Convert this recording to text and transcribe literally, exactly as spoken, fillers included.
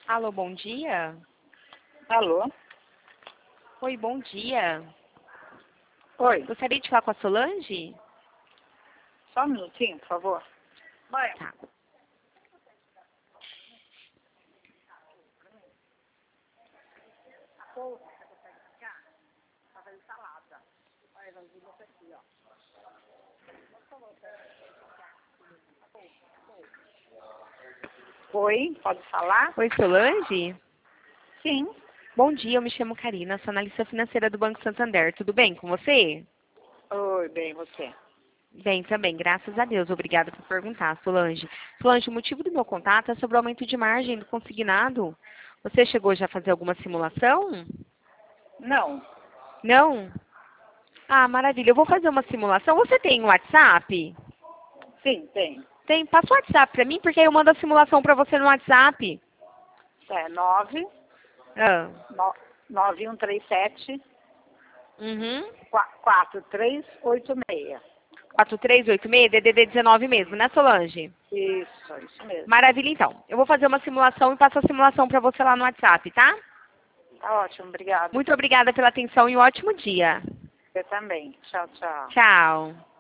Alô, bom dia. Alô? Oi, bom dia. Oi, Gostaria de falar com a Solange? só um minutinho, por favor. Vai. Tá. Oi, pode falar? Oi, Solange? Sim. Bom dia, eu me chamo Karina, sou analista financeira do Banco Santander. Tudo bem com você? Oi, bem, você. Bem, também, graças a Deus. Obrigada por perguntar, Solange. Solange, o motivo do meu contato é sobre o aumento de margem do consignado. Você chegou já a fazer alguma simulação? Não. Não? Ah, maravilha. Eu vou fazer uma simulação. Você tem um WhatsApp? Sim, tem. Tem? Passa o WhatsApp pra mim, porque aí eu mando a simulação pra você no WhatsApp. É nove, Ah. nove um três sete, Uhum. quatro três oito seis. quatro três oito seis, D D D dezenove mesmo, né, Solange? Isso, isso mesmo. Maravilha, então. Eu vou fazer uma simulação e passo a simulação pra você lá no WhatsApp, tá? Tá ótimo, obrigada. Muito obrigada pela atenção e um ótimo dia. Você também. Tchau, tchau. Tchau.